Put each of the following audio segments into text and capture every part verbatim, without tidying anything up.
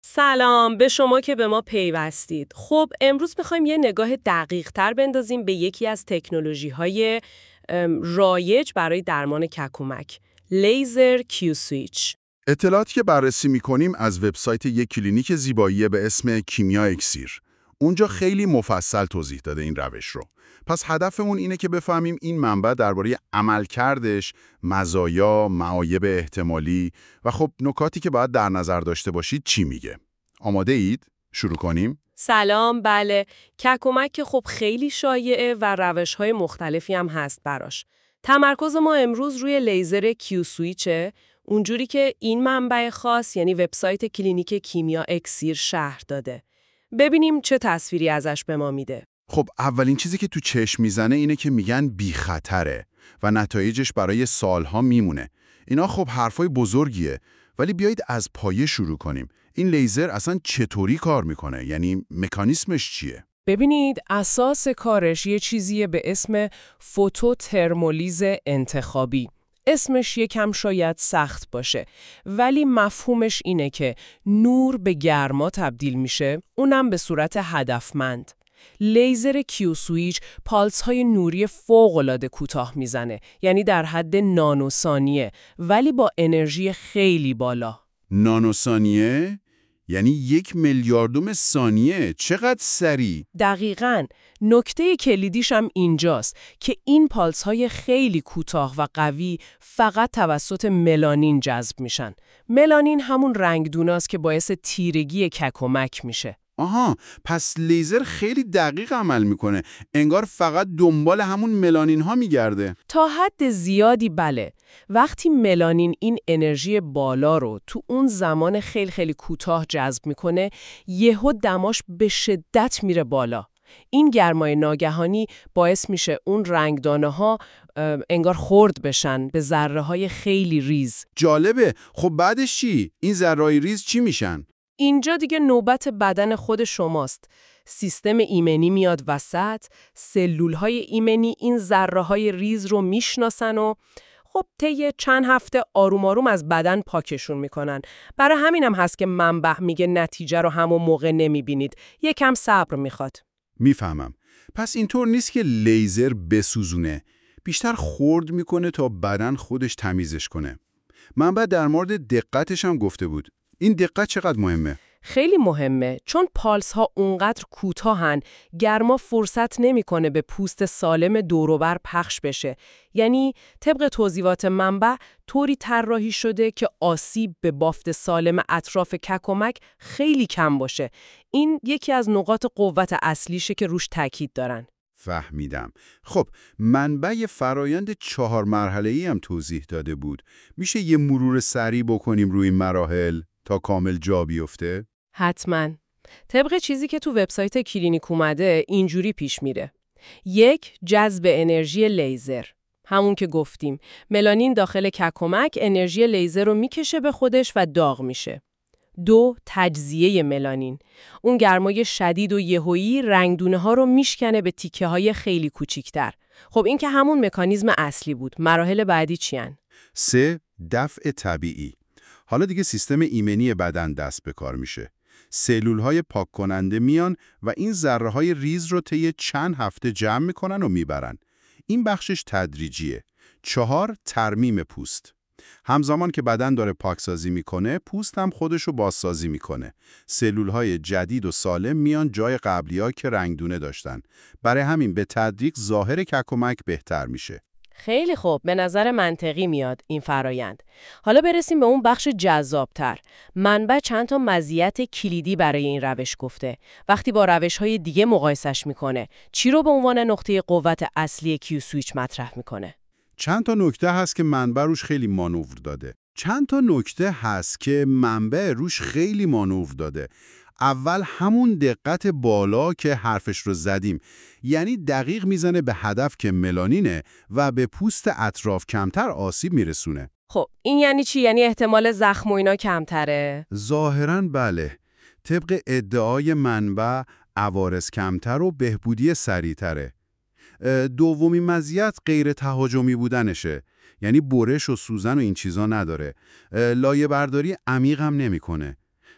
سلام به شما که به ما پیوستید. خب امروز میخوایم یه نگاه دقیق تر بندازیم به یکی از تکنولوژی های رایج برای درمان ککومک. لیزر کیو سویچ. اطلاعاتی که بررسی می‌کنیم از وبسایت یک کلینیک زیبایی به اسم کیمیا اکسیر. اونجا خیلی مفصل توضیح داده این روش رو. پس هدفمون اینه که بفهمیم این منبع درباره عملکردش، مزایا، معایب احتمالی و خب نکاتی که باید در نظر داشته باشید چی میگه. آماده اید؟ شروع کنیم؟ سلام. بله، ککومک که خب خیلی شایعه و روش‌های مختلفی هم هست براش. تمرکز ما امروز روی لیزر کیو سویچه، اونجوری که این منبع خاص یعنی وبسایت کلینیک کیمیا اکسیر شرح داده. ببینیم چه تصویری ازش به ما میده. خب اولین چیزی که تو چشم میزنه اینه که میگن بی خطره و نتایجش برای سالها میمونه. اینا خب حرفای بزرگیه، ولی بیایید از پایه شروع کنیم. این لیزر اصلا چطوری کار میکنه؟ یعنی مکانیسمش چیه؟ ببینید اساس کارش یه چیزیه به اسم فوتوترمولیز انتخابی. اسمش یکم شاید سخت باشه، ولی مفهومش اینه که نور به گرما تبدیل میشه، اونم به صورت هدفمند. لیزر کیو سویچ پالس های نوری فوق‌العاده کوتاه میزنه، یعنی در حد نانوثانیه، ولی با انرژی خیلی بالا. نانوثانیه؟ یعنی یک میلیاردوم ثانیه. چقدر سریع؟ دقیقاً. نکته کلیدیش هم اینجاست که این پالس های خیلی کوتاه و قوی فقط توسط ملانین جذب میشن. ملانین همون رنگدوناست که باعث تیرگی ککومک میشه. آها، پس لیزر خیلی دقیق عمل میکنه. انگار فقط دنبال همون ملانین ها میگرده. تا حد زیادی بله. وقتی ملانین این انرژی بالا رو تو اون زمان خیلی خیلی کوتاه جذب میکنه، یهو دماش به شدت میره بالا. این گرمای ناگهانی باعث میشه اون رنگدانه ها انگار خرد بشن به ذره های خیلی ریز. جالبه. خب بعدش چی؟ این ذره‌های ریز چی میشن؟ اینجا دیگه نوبت بدن خود شماست. سیستم ایمنی میاد وسط، سلولهای ایمنی این ذره‌های ریز رو میشناسن و خب طی چند هفته آروم آروم از بدن پاکشون میکنن. برای همینم هست که منبع میگه نتیجه رو همون موقع نمیبینید. یکم صبر میخواد. میفهمم. پس اینطور نیست که لیزر بسوزونه. بیشتر خرد میکنه تا بدن خودش تمیزش کنه. منبع در مورد دقتش هم گفته بود. این دقت چقدر مهمه؟ خیلی مهمه، چون پالس ها اونقدر کوتاهن گرما فرصت نمیکنه به پوست سالم دوروبر پخش بشه. یعنی طبق توضیحات منبع طوری طراحی شده که آسیب به بافت سالم اطراف ککومک خیلی کم باشه. این یکی از نقاط قوت اصلیشه که روش تاکید دارن. فهمیدم. خب منبع فرایند چهار مرحله‌ای هم توضیح داده بود. میشه یه مرور سریع بکنیم روی این مراحل تا کامل جا بیفته؟ حتما. طبق چیزی که تو وبسایت کلینیک اومده اینجوری پیش میره. یک، جذب انرژی لیزر. همون که گفتیم، ملانین داخل ککومک انرژی لیزر رو میکشه به خودش و داغ میشه. دو، تجزیه ملانین. اون گرمای شدید و یهویی رنگدونه ها رو میشکنه به تیکه های خیلی کوچیکتر. خب این که همون مکانیزم اصلی بود. مراحل بعدی چیان؟ سه، دفع طبیعی. حالا دیگه سیستم ایمنی بدن دست به کار میشه. سلول‌های پاک کننده میان و این ذره‌های ریز رو طی چند هفته جمع میکنن و میبرن. این بخشش تدریجیه. چهار، ترمیم پوست. همزمان که بدن داره پاکسازی میکنه، پوست هم خودش رو بازسازی میکنه. سلول‌های جدید و سالم میان جای قبلی‌ها که رنگدونه داشتن. برای همین به تدریج ظاهر ککومک بهتر میشه. خیلی خوب، به نظر منطقی میاد این فرایند. حالا برسیم به اون بخش جذابتر. منبع چند تا مزیت کلیدی برای این روش گفته. وقتی با روش‌های دیگه مقایسش میکنه، چی رو به عنوان نقطه قوت اصلی کیو سویچ مطرح میکنه؟ چند تا نکته هست که منبع روش خیلی مانور داده. چند تا نکته هست که منبع روش خیلی مانور داده. اول همون دقت بالا که حرفش رو زدیم، یعنی دقیق میزنه به هدف که ملانینه و به پوست اطراف کمتر آسیب میرسونه. خب این یعنی چی؟ یعنی احتمال زخم و اینا کمتره؟ ظاهراً بله. طبق ادعای منبع عوارض کمتر و بهبودی سریعتره. دومی مزیت غیر تهاجمی بودنشه. یعنی برش و سوزن و این چیزا نداره. لایه برداری عمیق هم نمیکنه.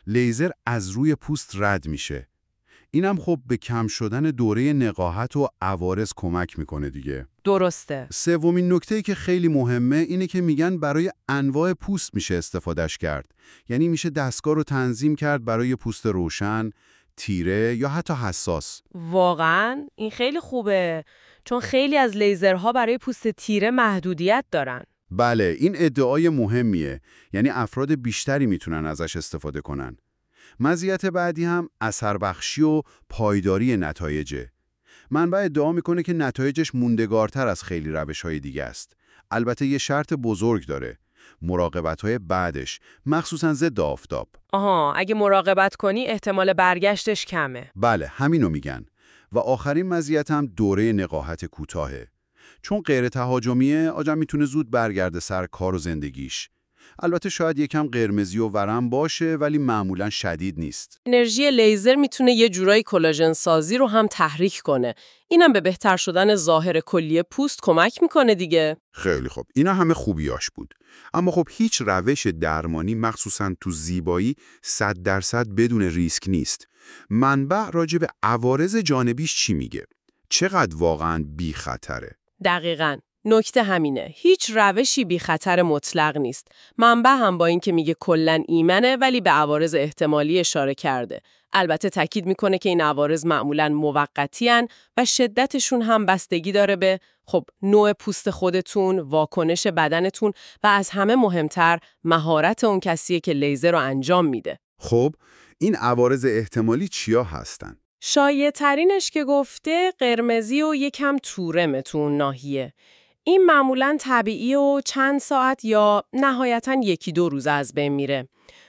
لیزر از روی پوست رد میشه. اینم خب به کم شدن دوره نقاهت و عوارض کمک میکنه دیگه. درسته. سومین نکته‌ای که خیلی مهمه اینه که میگن برای انواع پوست میشه استفادهش کرد. یعنی میشه دستگاه رو تنظیم کرد برای پوست روشن، تیره یا حتی حساس. واقعاً این خیلی خوبه، چون خیلی از لیزرها برای پوست تیره محدودیت دارن. بله، این ادعای مهمیه. یعنی افراد بیشتری میتونن ازش استفاده کنن. مزیت بعدی هم اثر بخشی و پایداری نتایجه. منبع ادعا میکنه که نتایجش موندگارتر از خیلی روش‌های دیگه است. البته یه شرط بزرگ داره. مراقبت‌های بعدش، مخصوصاً ضد آفتاب. آها، اگه مراقبت کنی احتمال برگشتش کمه. بله، همینو میگن. و آخرین مزیت هم دوره نقاهت کوتاهه. چون غیر تهاجمیه، آدم میتونه زود برگرده سر کار و زندگیش. البته شاید یکم قرمزی و ورم باشه ولی معمولاً شدید نیست. انرژی لیزر میتونه یه جورایی کلاژن سازی رو هم تحریک کنه. اینم به بهتر شدن ظاهر کلی پوست کمک میکنه دیگه. خیلی خوب. اینا همه خوبیاش بود. اما خب هیچ روش درمانی مخصوصاً تو زیبایی صد درصد بدون ریسک نیست. منبع راجع به عوارض جانبیش چی میگه؟ چقدر واقعاً بی خطره؟ دقیقاً. نکته همینه. هیچ روشی بی خطر مطلق نیست. منبع هم با این که میگه کلاً ایمنه ولی به عوارض احتمالی اشاره کرده. البته تاکید میکنه که این عوارض معمولاً موقتی ان و شدتشون هم بستگی داره به خب نوع پوست خودتون، واکنش بدنتون و از همه مهمتر مهارت اون کسیه که لیزر رو انجام میده. خب این عوارض احتمالی چیا هستن؟ شایع ترینش که گفته قرمزی و یکم تورمه تو اون ناحیه. این معمولاً طبیعی و چند ساعت یا نهایتاً یکی دو روز از بین میره.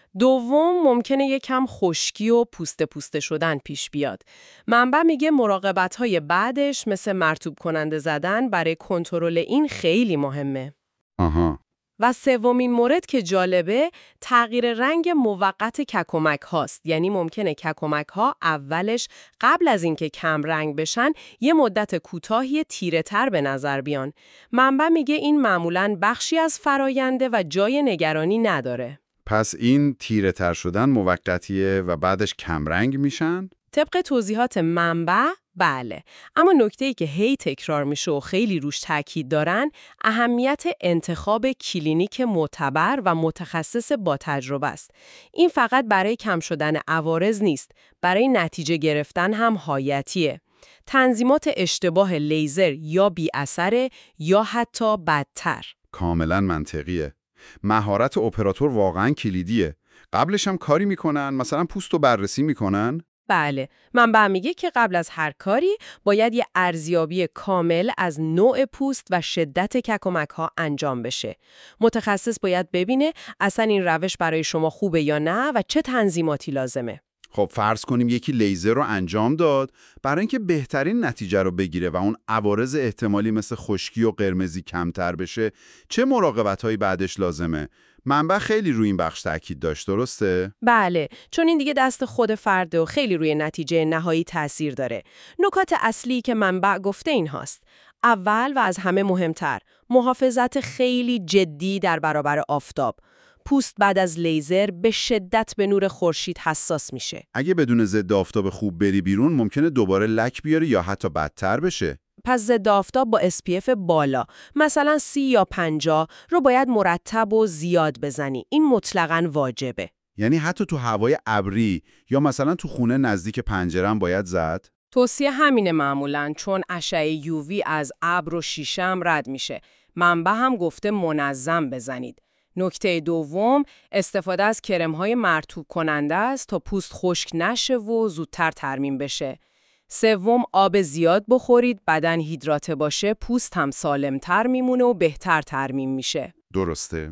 دوم ممکنه یکم خشکی و پوسته پوسته شدن پیش بیاد. منبع میگه مراقبت‌های بعدش مثل مرطوب کننده زدن برای کنترل این خیلی مهمه. آها. و سومین مورد که جالبه تغییر رنگ موقت ککومک هاست. یعنی ممکنه ککومک ها اولش قبل از اینکه کم رنگ بشن یه مدت کوتاهی تیره تر به نظر بیان. منبع میگه این معمولاً بخشی از فراینده و جای نگرانی نداره. پس این تیره تر شدن موقتیه و بعدش کمرنگ میشن؟ طبق توضیحات منبع بله. اما نکته‌ای که هی تکرار میشه و خیلی روش تاکید دارن اهمیت انتخاب کلینیک معتبر و متخصص با تجربه است. این فقط برای کم شدن عوارض نیست، برای نتیجه گرفتن هم حیاتیه. تنظیمات اشتباه لیزر یا بی اثره یا حتی بدتر. کاملا منطقیه. مهارت اپراتور واقعا کلیدیه. قبلش هم کاری میکنن، مثلا پوست رو بررسی میکنن؟ بله، منبع میگه که قبل از هر کاری باید یه ارزیابی کامل از نوع پوست و شدت ککومک ها انجام بشه. متخصص باید ببینه اصلا این روش برای شما خوبه یا نه و چه تنظیماتی لازمه. خب فرض کنیم یکی لیزر رو انجام داد برای اینکه بهترین نتیجه رو بگیره و اون عوارض احتمالی مثل خشکی و قرمزی کمتر بشه، چه مراقبت‌هایی بعدش لازمه؟ منبع خیلی روی این بخش تاکید داشت، درسته؟ بله، چون این دیگه دست خود فرده و خیلی روی نتیجه نهایی تأثیر داره. نکات اصلی که منبع گفته این هاست. اول و از همه مهمتر، محافظت خیلی جدی در برابر آفتاب. پوست بعد از لیزر به شدت به نور خورشید حساس میشه. اگه بدون ضد آفتاب خوب بری بیرون ممکنه دوباره لک بیاره یا حتی بدتر بشه. پس ضد آفتاب با اس پی اف بالا، مثلا سی یا پنجاه رو باید مرتب و زیاد بزنی. این مطلقاً واجبه. یعنی حتی تو هوای ابری یا مثلا تو خونه نزدیک پنجره هم باید زد؟ توصیه همینه معمولاً، چون اشعه یووی از ابر و شیشه هم رد میشه. منبع هم گفته منظم بزنید. نکته دوم، استفاده از کرم‌های مرطوب کننده است تا پوست خشک نشه و زودتر ترمیم بشه. سوم، آب زیاد بخورید، بدن هیدراته باشه، پوست هم سالمتر میمونه و بهتر ترمیم میشه. درسته.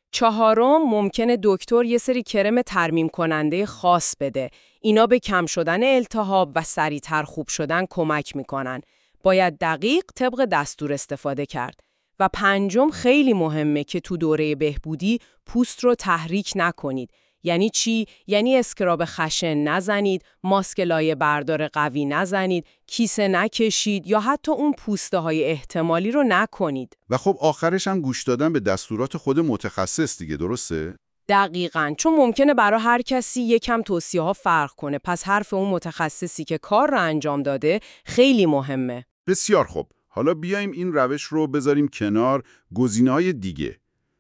چهارم، ممکنه دکتر یه سری کرم ترمیم کننده خاص بده. اینا به کم شدن التهاب و سریعتر خوب شدن کمک میکنن. باید دقیق طبق دستور استفاده کرد. و پنجم خیلی مهمه که تو دوره بهبودی پوست رو تحریک نکنید. یعنی چی؟ یعنی اسکراب خشن نزنید، ماسک لایه بردار قوی نزنید، کیسه نکشید یا حتی اون پوسته های احتمالی رو نکنید. و خب آخرش هم گوش دادن به دستورات خود متخصص دیگه، درسته؟ دقیقاً، چون ممکنه برای هر کسی یکم توصیه ها فرق کنه. پس حرف اون متخصصی که کار رو انجام داده خیلی مهمه. بسیار خوب. حالا بیایم این روش رو بذاریم کنار گزینه‌های دیگه.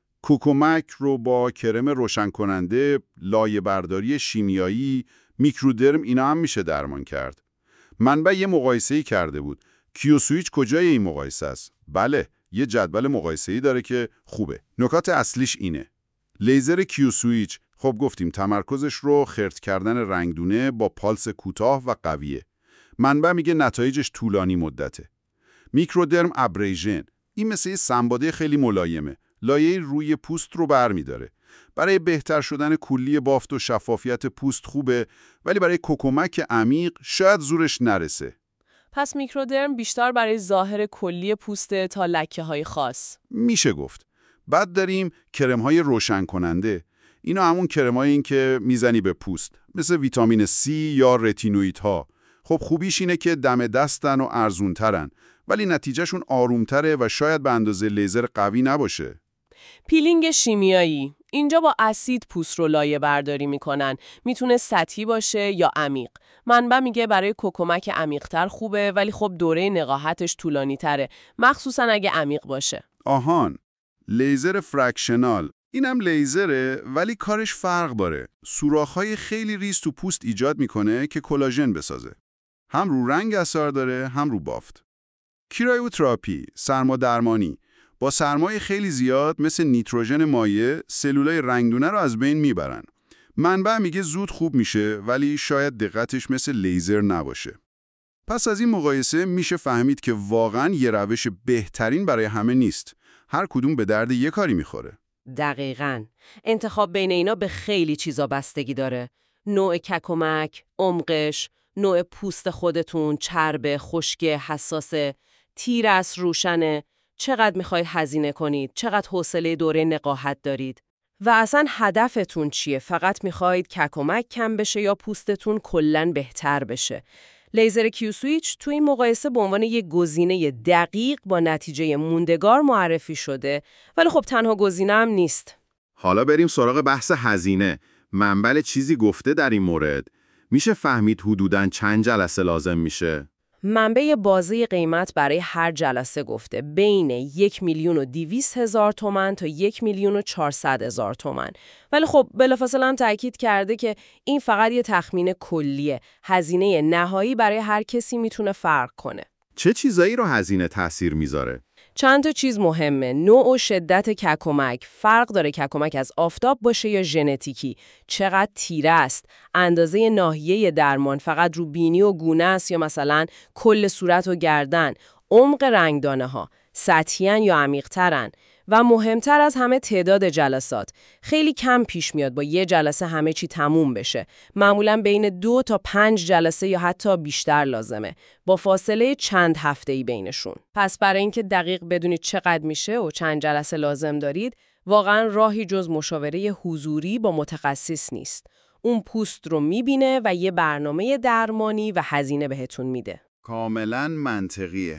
کوکومک رو با کرم روشن کننده، لایه برداری شیمیایی، میکرودرم اینا هم میشه درمان کرد. منبع یه مقایسه‌ای کرده بود. کیوسویچ کجای این مقایسه است؟ بله، یه جدول مقایسه‌ای داره که خوبه. نکات اصلیش اینه. لیزر کیوسویچ، خب گفتیم تمرکزش رو خرد کردن رنگدونه با پالس کوتاه و قویه. منبع میگه نتایجش طولانی مدته. میکرودرم ابریژن، این مثل یه سنباده خیلی ملایمه. لایه روی پوست رو برمی‌داره. برای بهتر شدن کلی بافت و شفافیت پوست خوبه، ولی برای کوکومک عمیق شاید زورش نرسه. پس میکرودرم بیشتر برای ظاهر کلی پوسته تا لکه‌های خاص. میشه گفت. بعد داریم کرم‌های روشن کننده. اینا همون کرم‌های این که میزنی به پوست، مثل ویتامین C یا رتینوئیدها. خب خوبیش اینه که دم دستن و ارزونترن، ولی نتیجهشون آرومتره و شاید به اندازه لیزر قوی نباشه. پیلینگ شیمیایی، اینجا با اسید پوست رو لایه برداری میکنن. میتونه سطحی باشه یا عمیق. منبع میگه برای کوکومک عمیق‌تر خوبه، ولی خب دوره نقاهتش طولانی تره، مخصوصا اگه عمیق باشه. آهان، لیزر فرکشنال. اینم لیزره ولی کارش فرق داره. سوراخ‌های خیلی ریز تو پوست ایجاد میکنه که کلاژن بسازه. هم رو رنگ اثر داره، هم رو بافت. کرایوتراپی، سرمادرمانی. با سرمای خیلی زیاد مثل نیتروژن مایع، سلولای رنگدونه رو از بین میبرن. منبع میگه زود خوب میشه، ولی شاید دقتش مثل لیزر نباشه. پس از این مقایسه میشه فهمید که واقعاً یه روش بهترین برای همه نیست. هر کدوم به درد یه کاری میخوره. دقیقاً. انتخاب بین اینا به خیلی چیزا بستگی داره. نوع ککومک، عمقش، نوع پوست خودتون، چربه، خشک، حساسه، تیر است، روشنه، چقدر میخواید هزینه کنید، چقدر حوصله دوره نقاهت دارید و اصلا هدفتون چیه؟ فقط میخواید ککومک کم بشه یا پوستتون کلاً بهتر بشه؟ لیزر کیوسویچ تو این مقایسه به عنوان یک گزینه دقیق با نتیجه موندگار معرفی شده، ولی خب تنها گزینه هم نیست. حالا بریم سراغ بحث هزینه. منبع چیزی گفته در این مورد؟ میشه فهمید حدوداً چند جلسه لازم میشه؟ منبع بازه قیمت برای هر جلسه گفته بین یک میلیون و دویست هزار تومان تا یک میلیون و چهارصد هزار تومان. ولی خب بلافاصله هم تاکید کرده که این فقط یه تخمین کلیه. هزینه نهایی برای هر کسی میتونه فرق کنه. چه چیزایی رو هزینه تاثیر میذاره؟ چند تا چیز مهمه. نوع و شدت ککومک. فرق داره ککومک از آفتاب باشه یا ژنتیکی. چقدر تیره است. اندازه ناحیه درمان فقط رو بینی و گونه است یا مثلا کل صورت و گردن. عمق رنگدانه ها. سطحی‌اند یا عمیق‌ترن. و مهمتر از همه تعداد جلسات. خیلی کم پیش میاد با یه جلسه همه چی تموم بشه. معمولاً بین دو تا پنج جلسه یا حتی بیشتر لازمه. با فاصله چند هفته‌ای بینشون. پس برای اینکه دقیق بدونید چقدر میشه و چند جلسه لازم دارید، واقعاً راهی جز مشاوره حضوری با متخصص نیست. اون پوست رو میبینه و یه برنامه درمانی و هزینه بهتون میده. کاملاً منطقیه.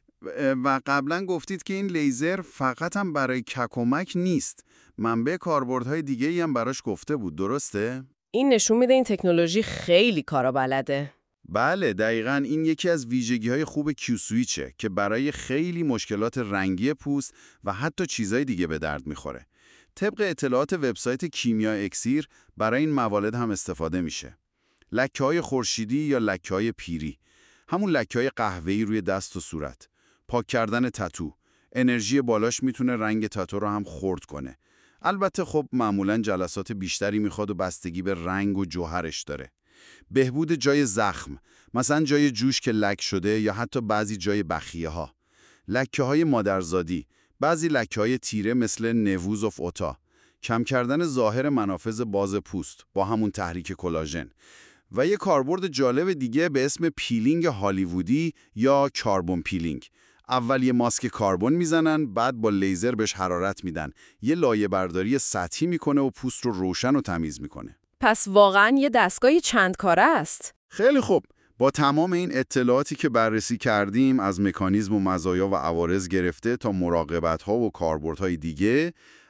و قبلا گفتید که این لیزر فقط هم برای ککومک نیست. منبع کاربردهای دیگه‌ای هم براش گفته بود، درسته؟ این نشون میده این تکنولوژی خیلی کارا بلده. بله، دقیقاً این یکی از ویژگی‌های خوب کیوسویچه که برای خیلی مشکلات رنگی پوست و حتی چیزای دیگه به درد میخوره. طبق اطلاعات وبسایت کیمیا اکسیر برای این موارد هم استفاده میشه. لکه‌های خورشیدی یا لکه‌های پیری، همون لکه‌های قهوه‌ای روی دست و صورت. پاک کردن تتو، انرژی بالاش میتونه رنگ تتو رو هم خرد کنه. البته خب معمولاً جلسات بیشتری میخواد و بستگی به رنگ و جوهرش داره. بهبود جای زخم، مثلا جای جوش که لک شده یا حتی بعضی جای بخیه ها. لکه های مادرزادی، بعضی لکه های تیره مثل نووز اف اوتا. کم کردن ظاهر منافذ باز پوست با همون تحریک کلاژن. و یه کاربرد جالب دیگه به اسم پیلینگ هالیوودی یا کاربون پیلینگ. اول یه ماسک کاربن میزنن، بعد با لیزر بهش حرارت میدن. یه لایه برداری سطحی میکنه و پوست رو روشن و تمیز میکنه. پس واقعاً یه دستگاه چند کاره است. خیلی خوب. با تمام این اطلاعاتی که بررسی کردیم، از مکانیزم و مزایا و عوارض گرفته تا مراقبت‌ها و کاربردهای دیگه،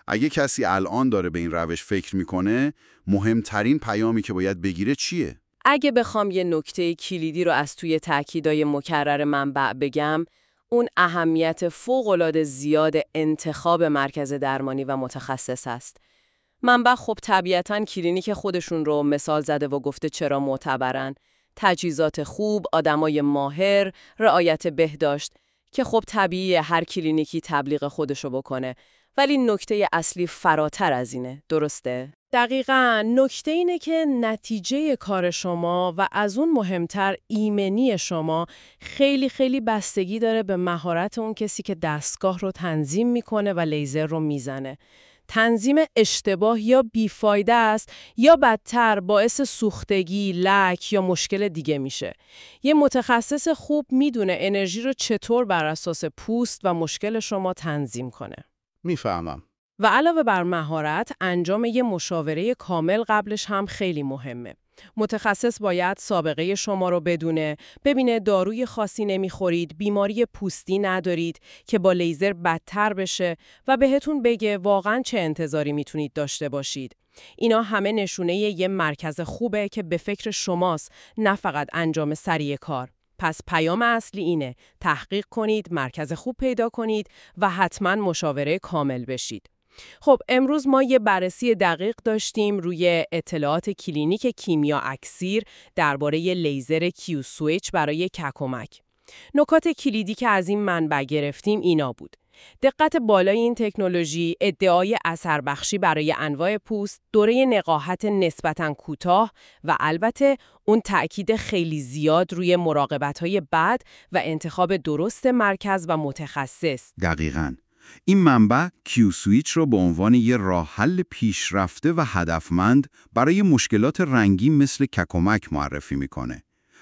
اگه کسی الان داره به این روش فکر میکنه، مهمترین پیامی که باید بگیره چیه؟ اگه بخوام یه نکته کلیدی رو از توی تأکیدای مکرر منبع بگم، اون اهمیت فوق‌العاده زیاد انتخاب مرکز درمانی و متخصص است. منبع خب طبیعتاً کلینیک خودشون رو مثال زده و گفته چرا معتبرن. تجهیزات خوب، آدمای ماهر، رعایت بهداشت که خب طبیعیه هر کلینیکی تبلیغ خودشو بکنه. ولی نکته اصلی فراتر از اینه، درسته؟ دقیقاً، نکته اینه که نتیجه کار شما و از اون مهمتر ایمنی شما خیلی خیلی بستگی داره به مهارت اون کسی که دستگاه رو تنظیم میکنه و لیزر رو میزنه. تنظیم اشتباه یا بیفایده است یا بدتر باعث سوختگی، لک یا مشکل دیگه میشه. یه متخصص خوب میدونه انرژی رو چطور بر اساس پوست و مشکل شما تنظیم کنه. میفهمم. و علاوه بر مهارت، انجام یه مشاوره کامل قبلش هم خیلی مهمه. متخصص باید سابقه شما رو بدونه، ببینه داروی خاصی نمیخورید، بیماری پوستی ندارید که با لیزر بدتر بشه و بهتون بگه واقعاً چه انتظاری میتونید داشته باشید. اینا همه نشونه یه مرکز خوبه که به فکر شماست، نه فقط انجام سریع کار. پس پیام اصلی اینه، تحقیق کنید، مرکز خوب پیدا کنید و حتماً مشاوره کامل بشید. خب امروز ما یه بررسی دقیق داشتیم روی اطلاعات کلینیک کیمیا اکسیر درباره لیزر کیو سویچ برای ککمک. نکات کلیدی که از این منبع گرفتیم اینا بود: دقت بالای این تکنولوژی، ادعای اثر بخشی برای انواع پوست، دوره نقاهت نسبتاً کوتاه و البته اون تأکید خیلی زیاد روی مراقبت‌های بد و انتخاب درست مرکز و متخصص. دقیقاً. این منبع کیو سویچ رو به عنوان یه راه حل پیشرفته و هدفمند برای مشکلات رنگی مثل ککمک معرفی میکنه.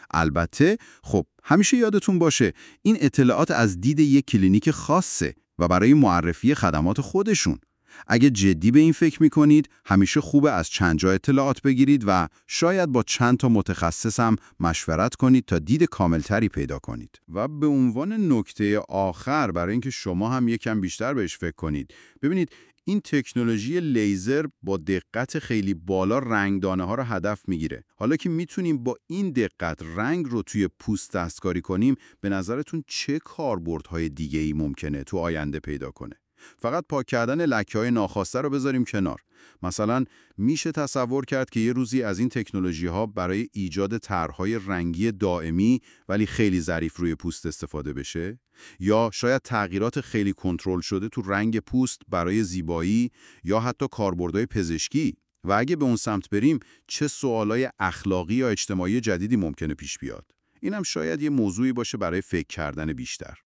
البته خب همیشه یادتون باشه این اطلاعات از دید یک کلینیک خاصه و برای معرفی خدمات خودشون. اگه جدی به این فکر میکنید همیشه خوبه از چند جا اطلاعات بگیرید و شاید با چند تا متخصص هم مشورت کنید تا دید کاملتری پیدا کنید. و به عنوان نکته آخر برای اینکه شما هم یکم بیشتر بهش فکر کنید، ببینید این تکنولوژی لیزر با دقت خیلی بالا رنگدانه ها رو هدف میگیره. حالا که میتونیم با این دقت رنگ رو توی پوست دستکاری کنیم، به نظرتون چه کاربردهای دیگه‌ای ممکنه تو آینده پیدا کنه؟ فقط پاک کردن لکه‌های ناخواسته رو بذاریم کنار. مثلا میشه تصور کرد که یه روزی از این تکنولوژی‌ها برای ایجاد طرح‌های رنگی دائمی ولی خیلی ظریف روی پوست استفاده بشه؟ یا شاید تغییرات خیلی کنترل شده تو رنگ پوست برای زیبایی یا حتی کاربردهای پزشکی؟ و اگه به اون سمت بریم چه سوالای اخلاقی یا اجتماعی جدیدی ممکنه پیش بیاد؟ اینم شاید یه موضوعی باشه برای فکر کردن بیشتر.